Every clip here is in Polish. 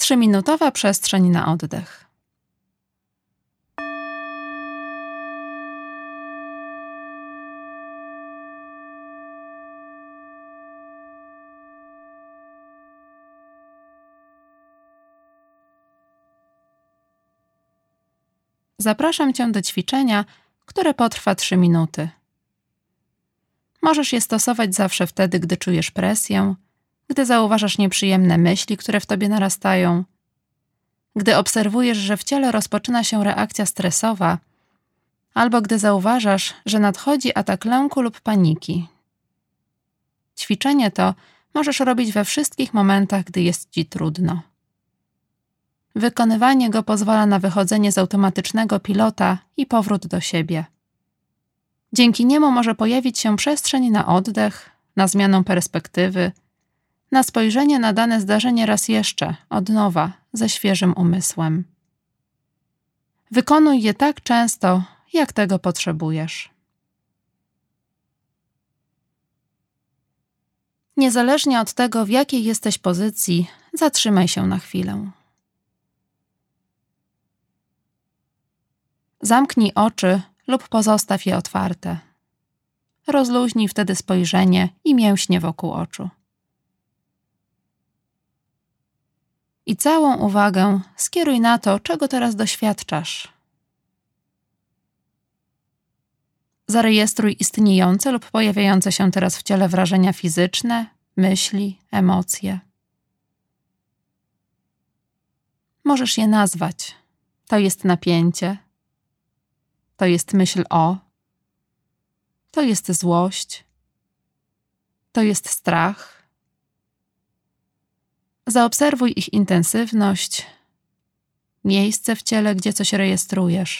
3-minutowa przestrzeń na oddech. Zapraszam Cię do ćwiczenia, które potrwa 3 minuty. Możesz je stosować zawsze wtedy, gdy czujesz presję, gdy zauważasz nieprzyjemne myśli, które w Tobie narastają, gdy obserwujesz, że w ciele rozpoczyna się reakcja stresowa, albo gdy zauważasz, że nadchodzi atak lęku lub paniki. Ćwiczenie to możesz robić we wszystkich momentach, gdy jest Ci trudno. Wykonywanie go pozwala na wychodzenie z automatycznego pilota i powrót do siebie. Dzięki niemu może pojawić się przestrzeń na oddech, na zmianę perspektywy, na spojrzenie na dane zdarzenie raz jeszcze, od nowa, ze świeżym umysłem. Wykonuj je tak często, jak tego potrzebujesz. Niezależnie od tego, w jakiej jesteś pozycji, zatrzymaj się na chwilę. Zamknij oczy lub pozostaw je otwarte. Rozluźnij wtedy spojrzenie i mięśnie wokół oczu. I całą uwagę skieruj na to, czego teraz doświadczasz. Zarejestruj istniejące lub pojawiające się teraz w ciele wrażenia fizyczne, myśli, emocje. Możesz je nazwać. To jest napięcie. To jest myśl o. To jest złość. To jest strach. Zaobserwuj ich intensywność, miejsce w ciele, gdzie coś rejestrujesz.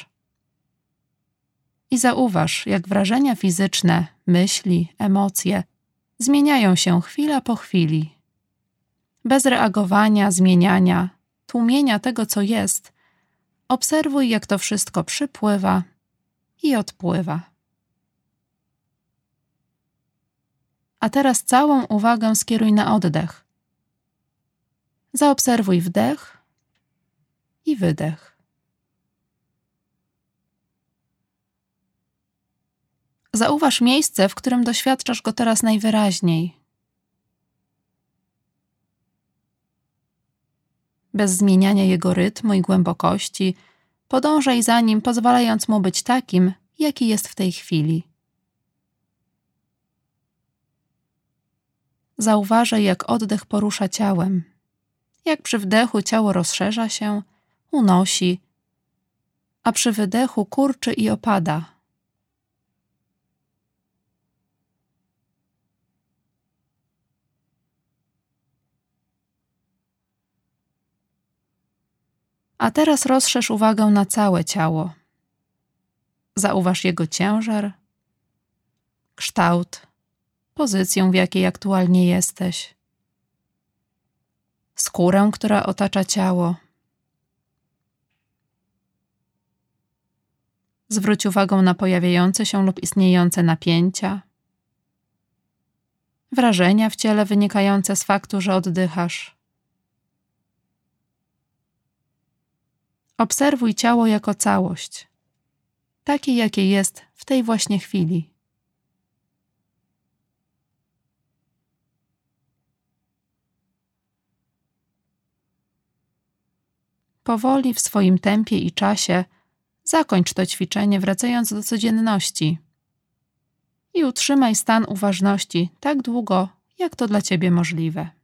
I zauważ, jak wrażenia fizyczne, myśli, emocje zmieniają się chwila po chwili. Bez reagowania, zmieniania, tłumienia tego, co jest, obserwuj, jak to wszystko przypływa i odpływa. A teraz całą uwagę skieruj na oddech. Zaobserwuj wdech i wydech. Zauważ miejsce, w którym doświadczasz go teraz najwyraźniej. Bez zmieniania jego rytmu i głębokości, podążaj za nim, pozwalając mu być takim, jaki jest w tej chwili. Zauważaj, jak oddech porusza ciałem. Jak przy wdechu ciało rozszerza się, unosi, a przy wydechu kurczy i opada. A teraz rozszerz uwagę na całe ciało. Zauważ jego ciężar, kształt, pozycję, w jakiej aktualnie jesteś, skórę, która otacza ciało. Zwróć uwagę na pojawiające się lub istniejące napięcia, wrażenia w ciele wynikające z faktu, że oddychasz. Obserwuj ciało jako całość, takie jakie jest w tej właśnie chwili. Powoli, w swoim tempie i czasie, zakończ to ćwiczenie, wracając do codzienności. I utrzymaj stan uważności tak długo, jak to dla Ciebie możliwe.